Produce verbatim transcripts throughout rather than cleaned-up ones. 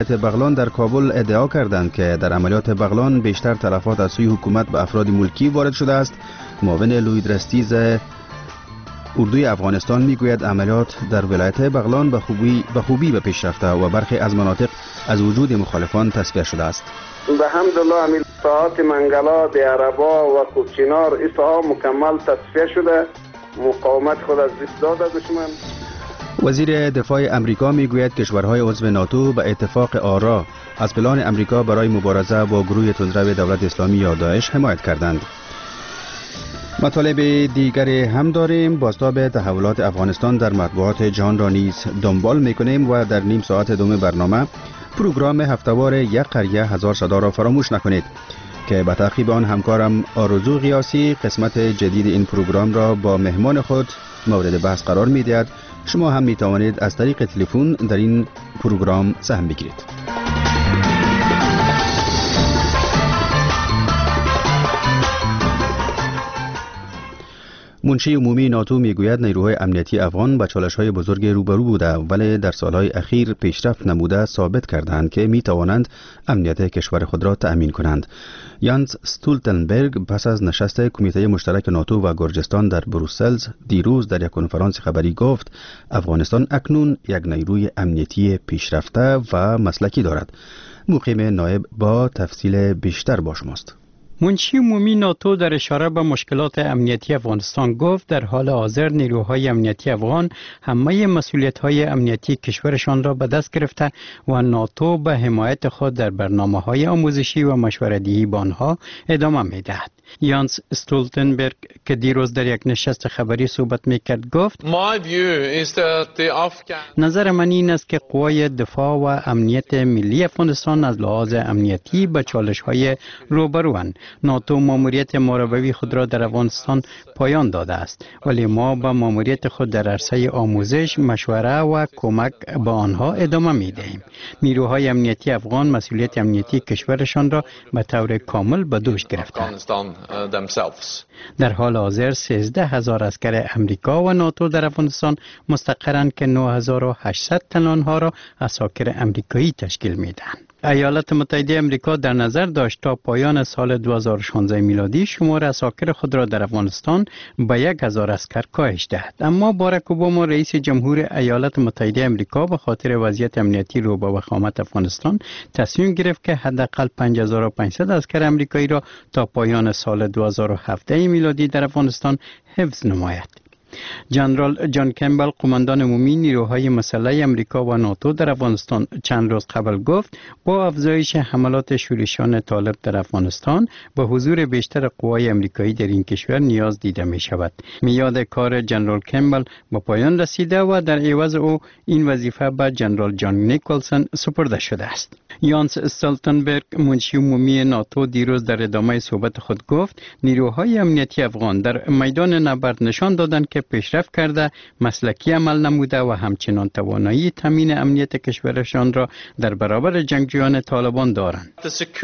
بغلان در کابل ادعا کردند که در عملیات بغلان بیشتر تلفات از سوی حکومت به افراد ملکی وارد شده است. معاون لوید رستیز اردوی افغانستان میگوید عملیات در ولایت بغلان به خوبی به خوبی به پیش رفته و برخی از مناطق از وجود مخالفان تصفیه شده است. به حمدالله امیل ساعات منگلا، دیاربا و کوچینار این ساعات مکمل تصفیه شده. مقاومت خود از دست داده دشمن. وزیر دفاع امریکا میگوید کشورهای عضو ناتو به اتفاق آرا از پلان امریکا برای مبارزه با گروه تندرو دولت اسلامی یا داعش حمایت کردند. مطالب دیگری هم داریم. بازتاب تحولات افغانستان در مطبوعات جهان را نیز دنبال میکنیم و در نیم ساعت دوم برنامه پروگرام هفته‌وار یک قریه هزار صدا را فراموش نکنید که به تعقیب آن همکارم آرزو غیاسی قسمت جدید این پروگرام را با مهمان خود مورد بحث قرار میدهد. شما هم می توانید از طریق تلفن در این پروگرام سهم بگیرید. منشی عمومی ناتو میگوید نیروهای امنیتی افغان با چالش‌های بزرگ روبرو بوده ولی در سالهای اخیر پیشرفت نموده ثابت کردند که می توانند امنیت کشور خود را تأمین کنند. یانس استولتنبرگ پس از نشست کمیته مشترک ناتو و گرجستان در بروسلز دیروز در یک کنفرانس خبری گفت افغانستان اکنون یک نیروی امنیتی پیشرفته و مسلکی دارد. مقیم نایب با تفصیل بیشتر با شماست. منشی عمومی ناتو در اشاره به مشکلات امنیتی افغانستان گفت در حال حاضر نیروهای امنیتی افغان همه مسئولیت‌های امنیتی کشورشان را به دست گرفته و ناتو به حمایت خود در برنامه‌های آموزشی و مشوره‌دهی با آنها ادامه می‌دهد. یانس استولتنبرگ که دیروز در یک نشست خبری صحبت میکرد گفت نظر من این است که قوای دفاع و امنیت ملی افغانستان از لحاظ امنیتی به چالش‌های روبروند. ناتو ماموریت ماربوی خود را در افغانستان پایان داده است ولی ما با ماموریت خود در عرصه آموزش، مشوره و کمک به آنها ادامه میدهیم. نیروهای امنیتی افغان مسئولیت امنیتی کشورشان را به طور کامل به دوش گرفتند. در حال حاضر سیزده هزار عسکر امریکا و ناتو در افغانستان مستقرند که نه هزار و هشتصد تن آنها را عساکر امریکایی تشکیل میدهند. ایالات متحده امریکا در نظر داشت تا پایان سال دو هزار و شانزده میلادی شمار عساکر خود را در افغانستان به یک هزار عسکر کاهش دهد. اما باراک اوباما رئیس جمهور ایالات متحده امریکا به خاطر وضعیت امنیتی رو به وخامت افغانستان تصمیم گرفت که حداقل پنج هزار و پانصد عسکر امریکایی را تا پایان سال دو هزار و هفده میلادی در افغانستان حفظ نماید. جنرال جان کمبل قماندان عمومی نیروهای مسلح امریکا و ناتو در افغانستان چند روز قبل گفت با افزایش حملات شورشیان طالب در افغانستان به حضور بیشتر قوای امریکایی در این کشور نیاز دیده می شود. میاد کار جنرال کمبل به پایان رسیده و در عوض او این وظیفه به جنرال جان نیکلسون سپرده شده است. یانس استولتنبرگ منشی عمومی ناتو دیروز در ادامه صحبت خود گفت نیروهای امنیتی افغان در میدان نبرد نشان دادند که پیشرفت کرده، مسلکی عمل نموده و همچنان توانایی تامین امنیت کشورشان را در برابر جنگجویان طالبان دارند.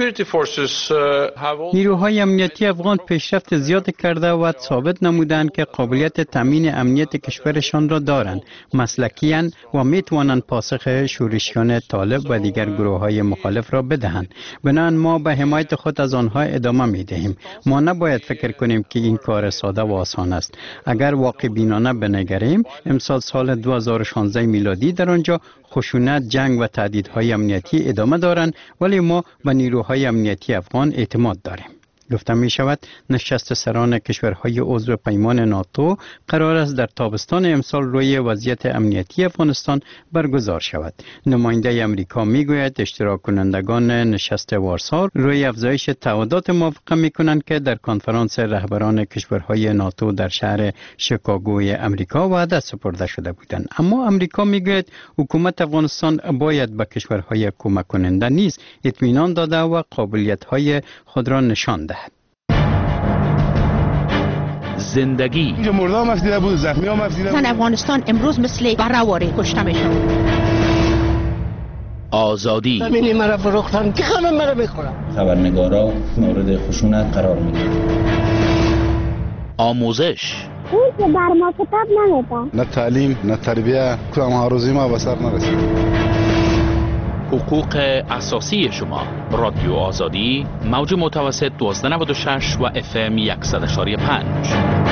نیروهای امنیتی افغان پیشرفت زیاد کرده و ثابت نمودند که قابلیت تامین امنیت کشورشان را دارند، مسلکی اند و می توانند پاسخ شورشیان طالب و دیگر گروه‌های مخالف را بدهند. بنابراین ما به حمایت خود از آنها ادامه می دهیم. ما نباید فکر کنیم که این کار ساده و آسان است. اگر واقع بینانه بنگریم، امسال سال دو هزار و شانزده میلادی در آنجا خشونت، جنگ و تهدیدهای امنیتی ادامه دارند ولی ما به نیروهای امنیتی افغان اعتماد داریم. گفته می شود نشست سران کشورهای عضو پیمان ناتو قرار است در تابستان امسال روی وضعیت امنیتی افغانستان برگزار شود. نماینده امریکا می گوید اشتراک کنندگان نشست وارسا روی افزایش تعهدات موافقه می کنند که در کنفرانس رهبران کشورهای ناتو در شهر شیکاگوی امریکا وعده سپرده شده بودند. اما امریکا می گوید حکومت افغانستان باید به کشورهای کمک کننده نیز اطمینان داده و قابلیت‌های خود را نشان دهد. زندگی اینجا مرده هم افزیده بود، زخمی هم افزیده بود. زن افغانستان امروز مثل برهواری کشته میشن. آزادی زمینی مرا فروختن که خانم مرا بخورم. خبرنگارا مورد خشونت قرار میگیرن. آموزش اون که بر ما کتاب نمیدن. نه تعلیم نه تربیه، کدام ها روزی ما به سر نرسید. حقوق اساسی شما. رادیو آزادی، موج متوسط دوازده نود و شش و اف ام صد و پنج.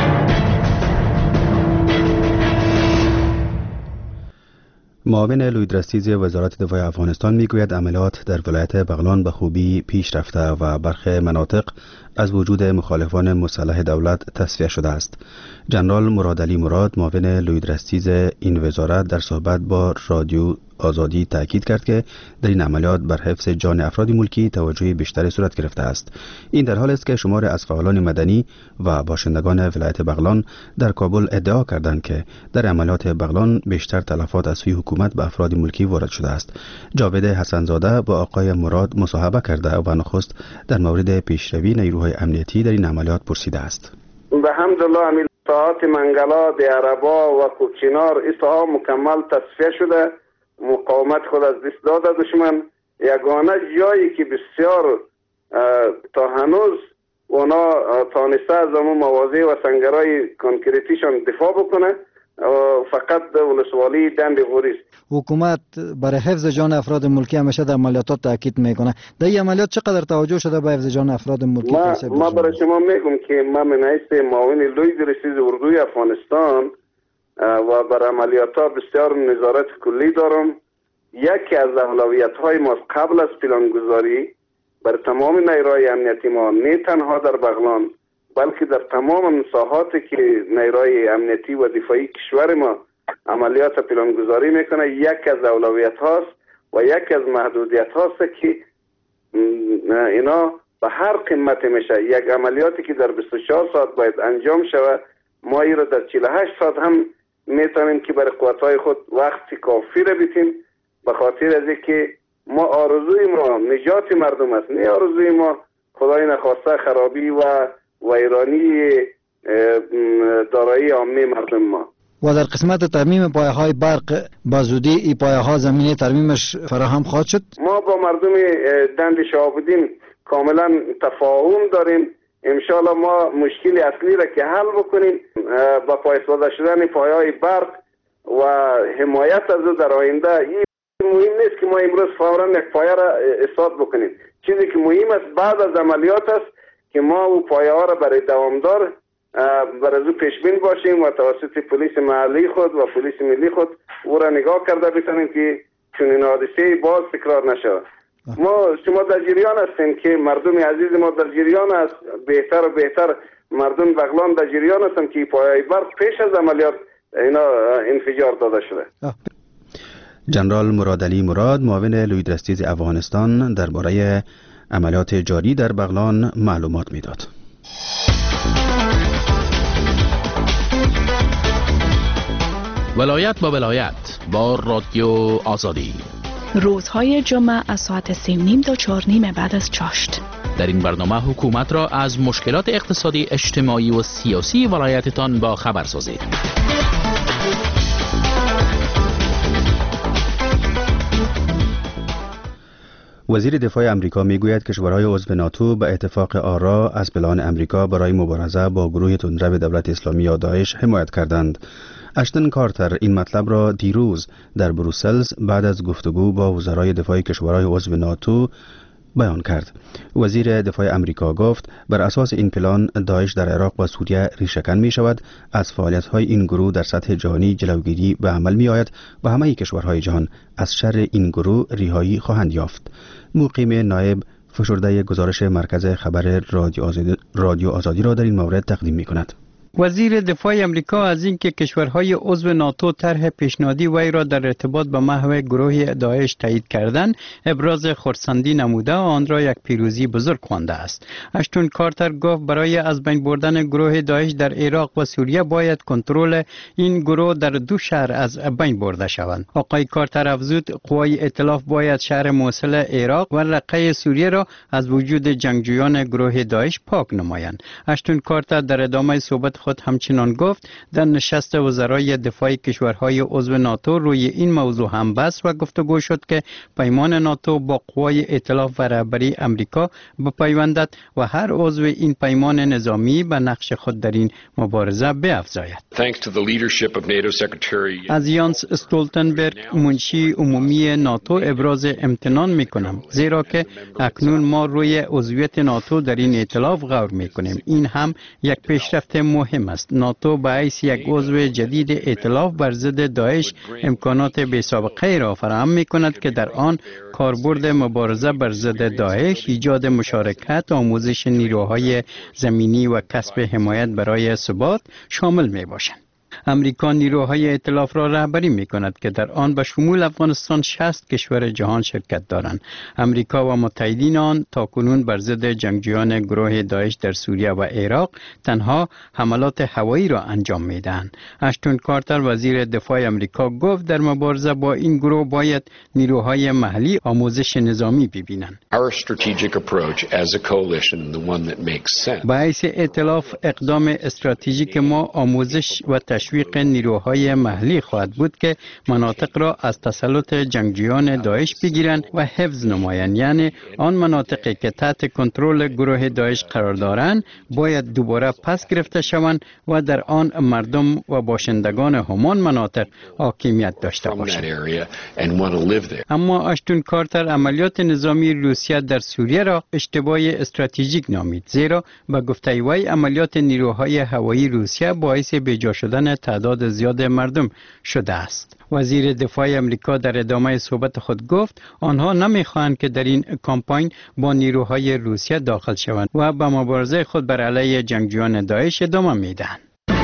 معاون لویدرستیز وزارت دفاع افغانستان میگوید عملیات در ولایت بغلان به خوبی پیش رفته و برخی مناطق از وجود مخالفان مسلح دولت تصفیه شده است. جنرال مرادعلی مراد، معاون لویدرستیز این وزارت، در صحبت با رادیو آزادی تاکید کرد که در این عملیات بر حفظ جان افراد ملکی توجه بیشتری صورت گرفته است. این در حال است که شمار از فعالان مدنی و باشندگان ولایت بغلان در کابل ادعا کردند که در عملیات بغلان بیشتر تلفات از سوی حکومت به افراد ملکی وارد شده است. جاوید حسنزاده با آقای مراد مصاحبه کرده و نخست در مورد پیشروی نیروهای امنیتی در این عملیات پرسیده است. به حمدالله امیر ساعت منگلا، دیاربا و کوچینار ایسا مکمل تصفیه شده. مقاومت خود از دست داده دشمن. یگانه جایی که بسیار تا هنوز اونا تانسته از همون مواضع و سنگرهای کنکریتیشان دفاع بکنه فقط ولسوالی دند غوریست. حکومت برای حفظ جان افراد ملکی همیشه در عملیات تاکید میکنه. در این عملیات چقدر توجه شده به حفظ جان افراد ملکی؟ ما, ما برای شما میگم که ما من حیث معاون لویدرستیز اردوی افغانستان و بر عملیات ها بسیار نظارت کلی دارم. یکی از اولویت های ما قبل از پلانگذاری بر تمام نیروهای امنیتی ما، نه تنها در بغلان بلکه در تمام ساحاتی که نیروهای امنیتی و دفاعی کشور ما عملیات پلانگذاری میکنه، یک از اولویت هاست و یک از محدودیت هاست که اینا به هر قیمت میشه. یک عملیاتی که در بیست و چهار ساعت باید انجام شود، ما ای را در چهل و هشت ساعت هم میتونیم که برای قوتهای خود وقت کافی را بیتیم، به خاطر از اینکه ما آرزوی ما نجات مردم است، نه آرزوی ما خدای نخواسته خرابی و ویرانی دارایی عامه مردم ما. و در قسمت ترمیم پایه های برق با زودی این پایه ها زمینه ترمیمش فراهم خواهد شد؟ ما با مردم دند شهاب‌الدین کاملا تفاهم داریم. انشالله ما مشکل اصلی را که حل بکنیم با پایه‌سازی شدن پایه های برق و حمایت از او در آینده. این مهم نیست که ما امروز فوراً یک پایه را اثبات بکنیم. چیزی که مهم است بعد از عملیات است که ما او پایه ها را برای دوامدار برای او پیشبین باشیم و توسط پلیس محلی خود و پلیس ملی خود او را نگاه کرده بتونیم که چنین حادثه باز تکرار نشود. ما شما در جریان هستیم که مردم عزیز ما در جریان است، بهتر و بهتر مردم بغلان در جریان هستند که پایه برق پیش از عملیات اینا انفجار داده شده. جنرال مرادعلی مراد، معاون لویدرستیز افغانستان، درباره عملیات جاری در بغلان معلومات میداد. ولایت با ولایت با رادیو آزادی، روزهای جمعه از ساعت سه و نیم تا چهار نیم بعد از چاشت. در این برنامه حکومت را از مشکلات اقتصادی، اجتماعی و سیاسی ولایتتان با خبر سازید. وزیر دفاع امریکا میگوید کشورهای عضو ناتو به اتفاق آرا از پلان امریکا برای مبارزه با گروه تندرو دولت اسلامی یا داعش حمایت کردند. اشتن کارتر این مطلب را دیروز در بروسلز بعد از گفتگو با وزرای دفاع کشورهای عضو ناتو بیان کرد. وزیر دفاع امریکا گفت بر اساس این پلان داعش در عراق و سوریه ریشه‌کن می شود، از فعالیت‌های این گروه در سطح جهانی جلوگیری به عمل می آید و همه کشورهای جهان از شر این گروه رهایی خواهند یافت. مقیم نایب فشرده گزارش مرکز خبر رادیو آزادی, رادیو آزادی را در این مورد تقدیم می کند. وزیر دفاع امریکا از اینکه کشورهای عضو ناتو طرح پیشنهادی وی را در ارتباط با محو گروه داعش تایید کردند ابراز خرسندی نموده و آن را یک پیروزی بزرگ خوانده است. اشتون کارتر گفت برای از بین بردن گروه داعش در عراق و سوریه باید کنترل این گروه در دو شهر از بین برده شوند. آقای کارتر افزود قوای ائتلاف باید شهر موصل عراق و رقه سوریه را از وجود جنگجویان گروه داعش پاک نمایند. اشتون کارتر در ادامه صحبت خود همچنان گفت در نشست وزرای دفاع کشورهای عضو ناتو روی این موضوع هم بحث و گفتگو شد که پیمان ناتو با قوای ائتلاف و رهبری امریکا بپیوندد و هر عضو این پیمان نظامی به نقش خود در این مبارزه بیفزاید. از یانس استولتنبرگ منشی عمومی ناتو ابراز امتنان میکنم، زیرا که اکنون ما روی عضویت ناتو در این ائتلاف غور میکنیم. این هم یک پیشرفت مهم است. ناتو به حیث یک عضو جدید ائتلاف بر ضد داعش امکانات بی سابقه را فراهم میکند که در آن کاربرد مبارزه بر ضد داعش، ایجاد مشارکت، آموزش نیروهای زمینی و کسب حمایت برای ثبات شامل می باشند. امریکا نیروهای ائتلاف را رهبری می کند که در آن به شمول افغانستان شصت کشور جهان شرکت دارند. امریکا و متحدین آن تاکنون بر ضد جنگجویان گروه داعش در سوریه و عراق تنها حملات هوایی را انجام می دهند. اشتون کارتر وزیر دفاع امریکا گفت در مبارزه با این گروه باید نیروهای محلی آموزش نظامی ببینند. به حیث ائتلاف اقدام استراتژیک ما آموزش و تشویق نیروهای محلی خواهد بود که مناطق را از تسلط جنگجویان داعش بگیرند و حفظ نمایند. یعنی آن مناطقی که تحت کنترل گروه داعش قرار دارند باید دوباره پس گرفته شوند و در آن مردم و باشندگان همان مناطق حاکمیت داشته باشند. اما اشتون کارتر عملیات نظامی روسیه در سوریه را اشتباه استراتژیک نامید، زیرا به گفته وی عملیات نیروهای هوایی روسیه باعث بیجا شدن تعداد زیاد مردم شده است. وزیر دفاع امریکا در ادامه صحبت خود گفت آنها نمیخواهند که در این کمپاین با نیروهای روسیه داخل شوند و به مبارزه خود بر علیه جنگجویان داعش ادامه میدهند.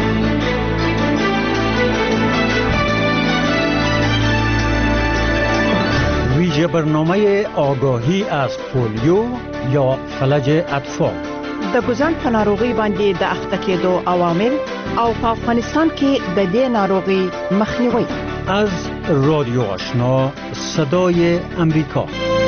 ویژه برنامه آگاهی از پولیو یا فلج اطفال. د ګوزن په ناروغي باندې د اخته کېدو عوامل او په افغانستان کې د دې ناروغي مخنیوي. از رادیو آشنا صدای امریکا.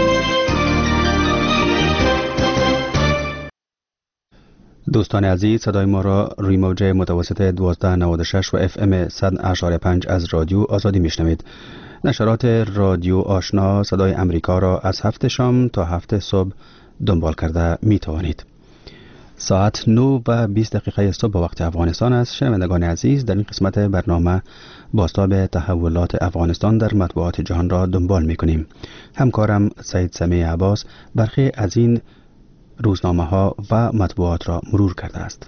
دوستان عزیز، صدای ما را روی موج متوسط دوازده نود و شش و اف ام صد اشاری پنج از رادیو آزادی میشنوید. نشرات رادیو آشنا صدای امریکا را از هفت شام تا هفت صبح دنبال کرده می توانید. ساعت نه و بیست دقیقه صبح به وقت افغانستان است. شنوندگان عزیز، در این قسمت برنامه بازتاب تحولات افغانستان در مطبوعات جهان را دنبال می کنیم. همکارم سید سمیع عباس برخی از این روزنامه ها و مطبوعات را مرور کرده است.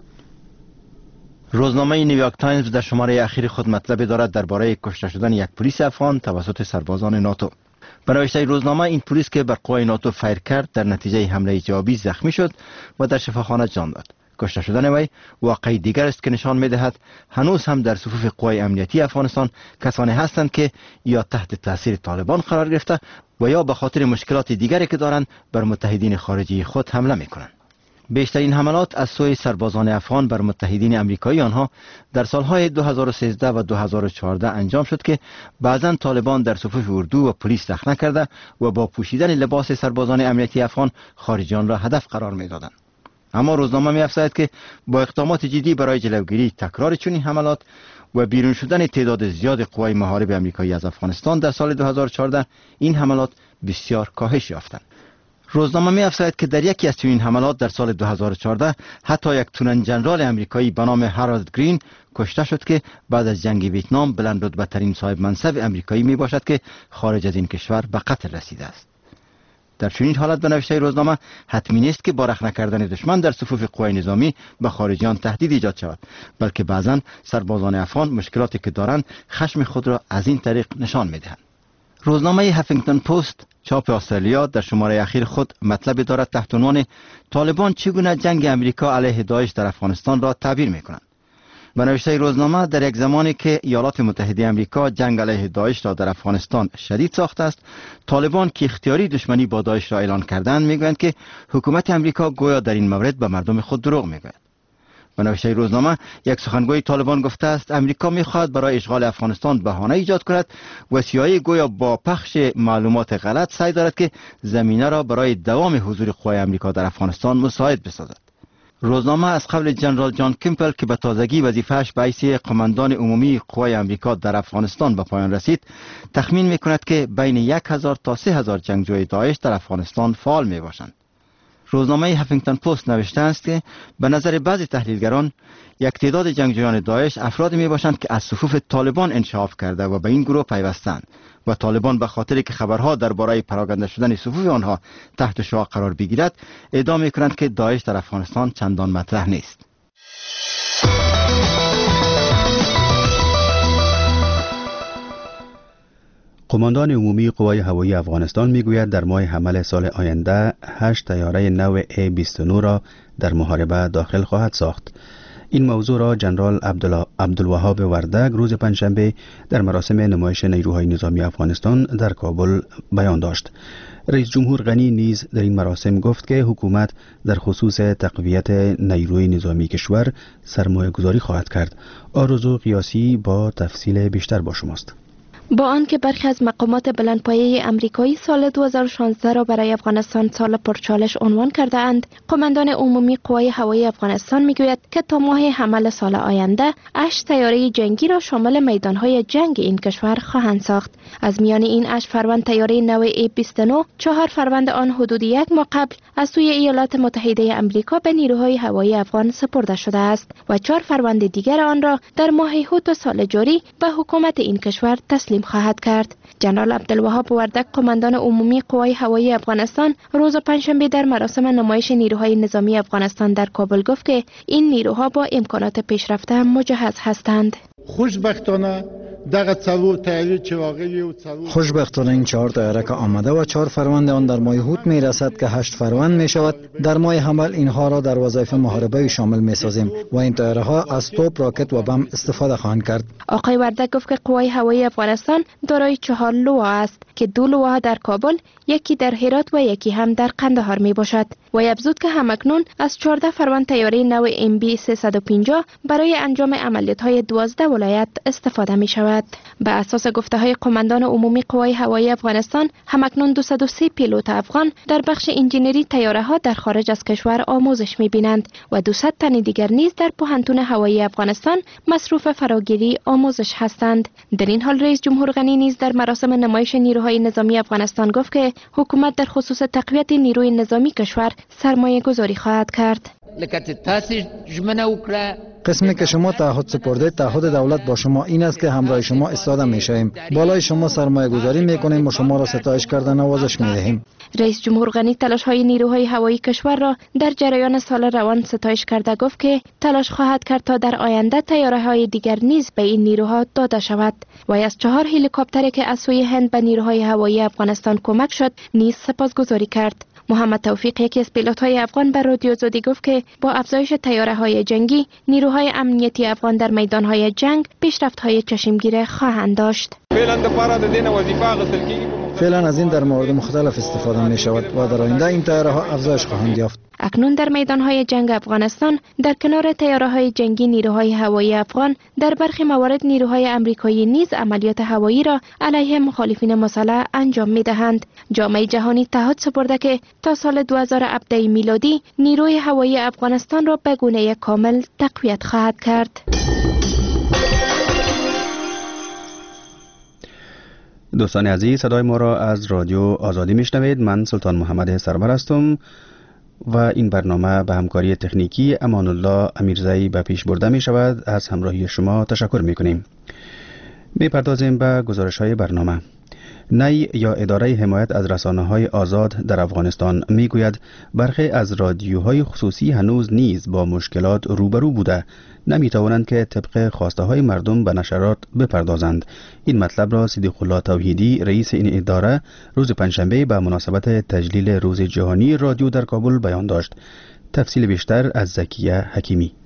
روزنامه نیویورک تایمز در شماره اخیر خود مطلب دارد درباره کشته شدن یک پلیس افغان توسط سربازان ناتو. به نوشته روزنامه، این پلیس که بر قوای ناتو فیر کرد در نتیجه حمله جوابی زخمی شد و در شفاخانه جان داد. کشته شدن وی واقعی دیگر است که نشان می‌دهد هنوز هم در صفوف قوای امنیتی افغانستان کسانی هستند که یا تحت تاثیر طالبان قرار گرفته و یا به خاطر مشکلات دیگری که دارند بر متحدین خارجی خود حمله می‌کنند. بیشترین حملات از سوی سربازان افغان بر متحدین آمریکایی آنها در سالهای دو هزار و سیزده و دو هزار و چهارده انجام شد که بعضا طالبان در صفوف اردو و پلیس رخنه کرده و با پوشیدن لباس سربازان امنیتی افغان خارجیان را هدف قرار می‌دادند. اما روزنامه می‌افزاید که با اقدامات جدی برای جلوگیری تکرار چنین حملات و بیرون شدن تعداد زیاد قوای محارب آمریکایی از افغانستان در سال دو هزار و چهارده این حملات بسیار کاهش یافتند. روزنامه می‌افزاید که در یکی از چنین حملات در سال دو هزار و چهارده حتی یک تونن جنرال امریکایی به نام هارالد گرین کشته شد که بعد از جنگ ویتنام بلند رتبه‌ترین صاحب منصب امریکایی میباشد که خارج از این کشور به قتل رسیده است. در چنین حالت به نوشته روزنامه حتمی نیست که با رخنه کردن دشمن در صفوف قوای نظامی به خارجیان تهدید ایجاد شود، بلکه بعضا سربازان افغان مشکلاتی که دارند خشم خود را از این طریق نشان میدهند. روزنامه هفینگتون پست چاپ استرالیا در شماره اخیر خود مطلب دارد تحت عنوان طالبان چگونه جنگ امریکا علیه داعش در افغانستان را تعبیر میکنند. به نوشته روزنامه، در یک زمانی که ایالات متحده امریکا جنگ علیه داعش را در افغانستان شدید ساخته است، طالبان که اختیاری دشمنی با داعش را اعلان کردند میگویند که حکومت امریکا گویا در این مورد به مردم خود دروغ میگوید. به نوشته روزنامه، یک سخنگوی طالبان گفته است امریکا میخواهد برای اشغال افغانستان بهانه ایجاد کند و سی‌آی‌ای گویا با پخش معلومات غلط سعی دارد که زمینه را برای دوام حضور قوای امریکا در افغانستان مساعد بسازد. روزنامه از قول جنرال جان کمپل که به تازگی وظیفه‌اش به حیث قماندان عمومی قوای آمریکا در افغانستان به پایان رسید، تخمین می‌کند که بین یک هزار تا سه هزار جنگجوی داعش در افغانستان فعال میباشند. روزنامه هفینگتون پست نوشته است که به نظر بعضی تحلیلگران یک تعداد جنگجویان داعش افرادی میباشند که از صفوف طالبان انشعاف کرده و به این گروه پیوستند و طالبان به خاطر که خبرها درباره پراکنده شدن صفوف آنها تحت شعاع قرار بگیرد، ادعا میکنند که داعش در افغانستان چندان مطرح نیست. قماندان عمومی قوای هوایی افغانستان میگوید در ماه حمل سال آینده هشت طیاره نو ای بیست و نه را در محاربه داخل خواهد ساخت. این موضوع را جنرال عبدالوهاب وردگ روز پنجشنبه در مراسم نمایش نیروهای نظامی افغانستان در کابل بیان داشت. رئیس جمهور غنی نیز در این مراسم گفت که حکومت در خصوص تقویت نیروی نظامی کشور سرمایه گذاری خواهد کرد. آرزو قیاسی با تفصیل بیشتر با شماست. با آنکه برخی از مقامات بلندپایه امریکایی سال دو هزار و شانزده را برای افغانستان سال پرچالش عنوان کرده اند، قماندان عمومی قوای هوایی افغانستان میگوید که تا ماه حمل سال آینده هشت طیاره جنگی را شامل میدانهای جنگ این کشور خواهند ساخت. از میان این هشت فروند طیاره نو ای بیست و نه، چهار فروند آن حدود یک ماه قبل از سوی ایالات متحده آمریکا به نیروهای هوایی افغان سپرده شده است و چهار فروند دیگر آن را در ماه هوت سال جاری به حکومت این کشور تسلیم خواهد کرد. جنرال عبدالوهاب وردگ قماندان عمومی قوای هوایی افغانستان روز پنجشنبه در مراسم نمایش نیروهای نظامی افغانستان در کابل گفت که این نیروها با امکانات پیشرفته مجهز هستند. خوشبختانه دغه څلور طیارې چې واقعي او څلور خوشبختانه این چهار طیاره که آمده و چهار فروند آن در ماه هوت می رسد که هشت فروند می شود، در ماه حمل اینها را در وظایف محاربه شامل می سازیم و این طیاره ها از توپ، راکت و بم استفاده خواهند کرد. آقای وردگ گفت که قوای هوایی افغانستان دارای چهار لوا است که دو لوا در کابل، یکی در هرات و یکی هم در قندهار می باشد و افزود که همکنون از چهارده فروند طیاره نو ام بی سیصد و پنجاه برای انجام عملیات های دوازده ولایت استفاده می شود. به اساس گفته های قماندان عمومی قوای هوایی افغانستان، همکنون دویست و سه پیلوت افغان در بخش انجینری طیاره ها در خارج از کشور آموزش می بینند و دویست تن دیگر نیز در پوهنتون هوایی افغانستان مصروف فراگیری آموزش هستند. در این حال رئیس جمهور غنی نیز در مراسم نمایش نیروهای نظامی افغانستان گفت که حکومت در خصوص تقویت نیروی نظامی کشور سرمایه گذاری خواهد کرد. قسمی که شما تعهد سپرده، تعهد دولت با شما این است که همراه شما ایستاده میشویم، بالای شما سرمایه گذاری میکنیم و شما را ستایش کرده نوازش میدهیم. رئیس جمهور غنی تلاش های نیروهای هوایی کشور را در جریان سال روان ستایش کرده گفت که تلاش خواهد کرد تا در آینده طیاره های دیگر نیز به این نیروها داده شود و از چهار هلیکوپتری که از سوی هند به نیروهای هوایی افغانستان کمک شد نیز سپاسگزاری کرد. محمد توفیق، یکی از پیلوت‌های افغان، بر رادیو زودی گفت که با افزایش طیاره‌های جنگی، نیروهای امنیتی افغان در میدان‌های جنگ پیشرفت‌های چشمگیر خواهند داشت. فعلا از این در موارد مختلف استفاده می شود و در آینده این طیاره‌ها افزایش خواهند یافت. اکنون در میدان‌های جنگ افغانستان در کنار طیاره‌های جنگی نیروهای هوایی افغان در برخی موارد نیروهای آمریکایی نیز عملیات هوایی را علیه مخالفین مسلح انجام می‌دهند. جامعه جهانی تعهد سپرده که تا سال دو هزار و هفده میلادی نیروی هوایی افغانستان را به گونه کامل تقویت خواهد کرد. دوستان عزیز، صدای ما را از رادیو آزادی میشنوید. من سلطان محمد سرور هستم و این برنامه به همکاری تکنیکی امان الله امیرزایی به پیش برده می شود. از همراهی شما تشکر می کنیم. می پردازیم به گزارش های برنامه. نی یا اداره حمایت از رسانه‌های آزاد در افغانستان میگوید برخی از رادیوهای خصوصی هنوز نیز با مشکلات روبرو بوده، نمیتوانند که طبق خواسته های مردم به نشرات بپردازند. این مطلب را صدیق الله توحیدی، رئیس این اداره، روز پنجشنبه به مناسبت تجلیل روز جهانی رادیو در کابل بیان داشت. تفصیل بیشتر از زکیه حکیمی.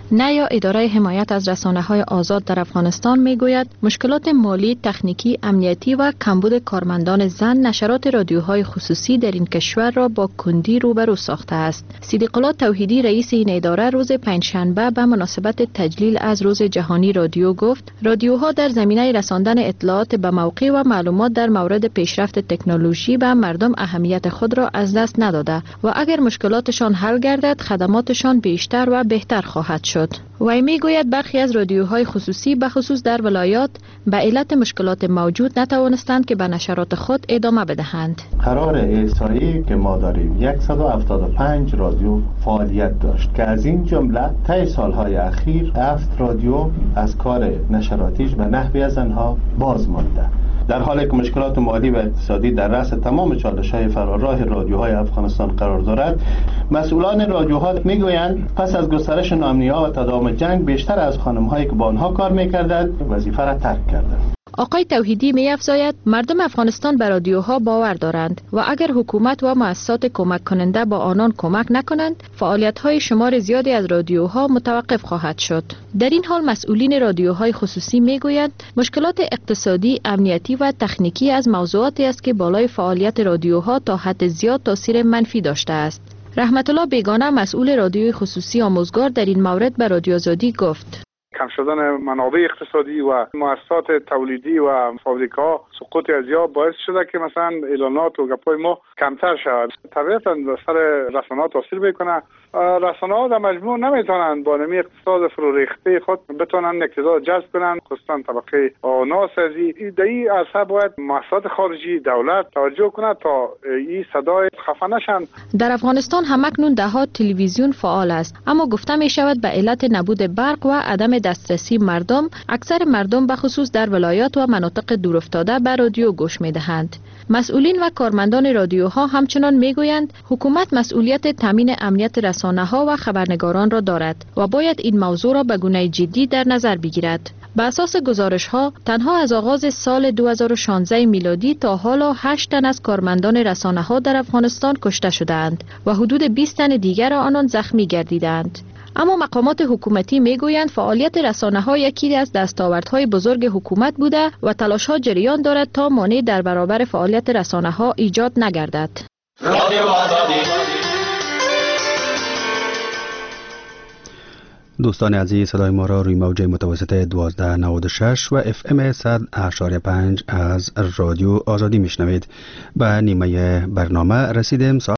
نه یا اداره حمایت از رسانه‌های آزاد در افغانستان میگوید مشکلات مالی، تکنیکی، امنیتی و کمبود کارمندان زن نشرات رادیوهای خصوصی در این کشور را با کندی روبرو ساخته است. صدیق الله توحیدی رئیس این اداره روز پنجشنبه به مناسبت تجلیل از روز جهانی رادیو گفت رادیوها در زمینه رساندن اطلاعات به موقع و معلومات در مورد پیشرفت تکنولوژی به مردم اهمیت خود را از دست نداده و اگر مشکلاتشان حل گردد خدماتشان بیشتر و بهتر خواهد شد. وی میگوید برخی از رادیوهای خصوصی به خصوص در ولایات به علت مشکلات موجود نتوانستند که به نشرات خود ادامه بدهند. قرار احصایی که ما داریم صد و هفتاد و پنج رادیو فعالیت داشت که از این جمله طی سالهای اخیر هفت رادیو از کار نشراتیش به نحوی از آنها باز مانده. در حالی که مشکلات مالی و اقتصادی در رأس تمام چالش‌های فراراه رادیوهای افغانستان قرار دارد، مسئولان رادیوها میگویند پس از گسترش ناامنی‌ها و تداوم جنگ بیشتر از خانم‌هایی که با آنها کار می‌کردند وظیفه را ترک کردند. آقای توحیدی می‌افزاید مردم افغانستان به رادیوها باور دارند و اگر حکومت و مؤسسات کمک کننده با آنان کمک نکنند فعالیت‌های شمار زیادی از رادیوها متوقف خواهد شد. در این حال مسئولین رادیوهای خصوصی میگویند مشکلات اقتصادی، امنیتی و تکنیکی از موضوعاتی است که بالای فعالیت رادیوها تا حد زیاد تاثیر منفی داشته است. رحمت الله بیگانه مسئول رادیوی خصوصی آموزگار در این مورد به رادیو آزادی گفت کم شدن منابع اقتصادی و مؤسسات تولیدی و فابریکا سقوط ازیا باعث شده که مثلا اعلانات و گپای ما کمتر شود. طبیعتا سر رسانه‌ها تاثیر میکنه. رسانه‌ها در مجموع نمیتونن با نمی اقتصاد فرو ریخته خود بتونن اقتصاد جذب کنن، خصوصا طبقه ناسازی. ایده‌ای اصلا باید مؤسسات خارجی دولت توجه کنه تا این صدای خفه نشن. در افغانستان همکنون ده ها تلویزیون فعال است، اما گفته می شود به علت نبود برق و عدم دسترسی مردم اکثر مردم به خصوص در ولایات و مناطق دورافتاده به رادیو گوش می دهند. مسئولین و کارمندان رادیوها همچنان میگویند حکومت مسئولیت تامین امنیت رسانه‌ها و خبرنگاران را دارد و باید این موضوع را به گونه جدی در نظر بگیرد. به اساس گزارش‌ها تنها از آغاز سال دو هزار و شانزده میلادی تا حالا هشت تن از کارمندان رسانه‌ها در افغانستان کشته شدند و حدود بیست تن دیگر آنان زخمی گردیدند. اما مقامات حکومتی میگویند فعالیت رسانه‌ها یکی از دستاوردهای بزرگ حکومت بوده و تلاش‌ها جریان دارد تا مانع در برابر فعالیت رسانه‌ها ایجاد نگردد. رادیو آزادی. دوستان عزیز صدای ما را روی موج متوسط دوازده نود و شش و اف ام صد اشاری پنج از رادیو آزادی میشنوید. به نیمه برنامه رسیدیم.